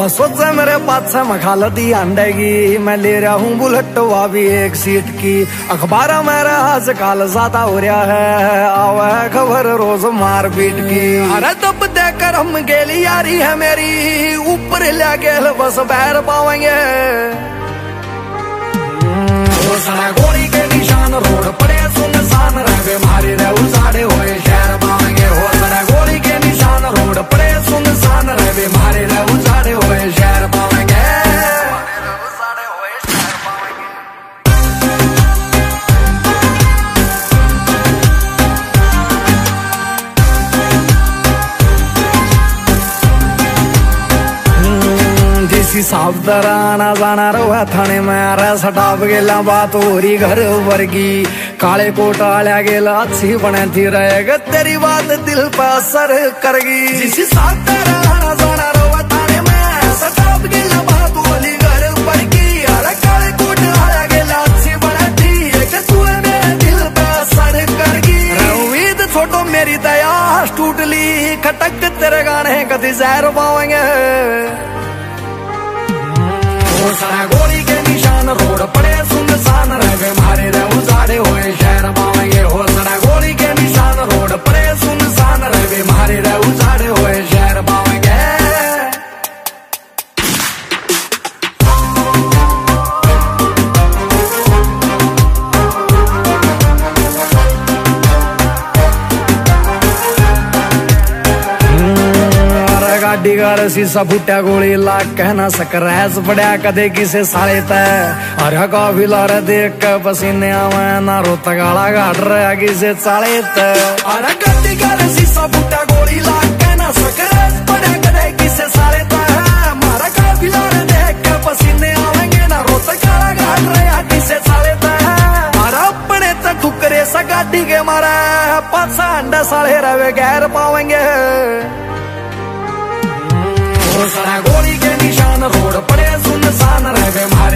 बस सोचा मेरे पाछे मखाल दी अंडेगी, मैं ले रहा हूँ बुलेट वा भी एक सीट की। अखबार मेरा आजकल ज्यादा हो रहा है, आवा है खबर रोज मार पीट की। अरे तब देकर हम गेली यारी है मेरी, ऊपर ले गेल बस बैर पावेंगे। गोली के निशान रोड पड़े सुनसान रहे मारे रे उजाड़े हुए शहर पावेंगे। हो सड़ा गोली के निशान रोड पड़े सुनसान रहे मारे रे उजाड़े हुए शहर पावेंगे। साफ दराना जाना रहा थाने में अरे सटाप गेला बात हो रही घर वर्गी। काले कोट आलिया गेला अच्छी बने थी रहेगा तेरी बात दिल पर असर करगी। जिसी साफ दराना जाना रहा थाने में सटाप गेला बात हो रही घर वर्गी। अरे काले कोट आलिया गेला अच्छी बने थी तू मेरे दिल पर असर करगी। उम्मीद छोटो मेरी दया टूटली खटक तेरे गाने कभी जहर पावेंगे। हो सारा गोली के निशान रोड पड़े सुनसान रहे मारे रे उजाड़े हुए शहर पावेंगे। हो सारा गोली के निशान रोड पड़े सुनसान रहे मारे रे उजाड़े हुए शहर पावेंगे। गाड़ी का शीशा फुटिया गोली लाग कहना सकरैस पड़ा कदे किसे साले तय। अरे काफिला रे देख के पसीने आवे ना रोता गाला घाट रहा किसे चाले तय। अरे गाड़ी का शीशा फुटिया गोली लाग कहना सकरैस पड़ा कदे किसे साले तय। मारा काफिला रे देख के पसीने आवेंगे ना रोता गाला घाट रहा किसे चाले तय। अरे अपने तक ठुकरे सा गाड़ी के मारा पाछा अंडा साले रवे गैर पावेंगे। हो सारा गोली के निशान रोड पड़े सुनसान रहे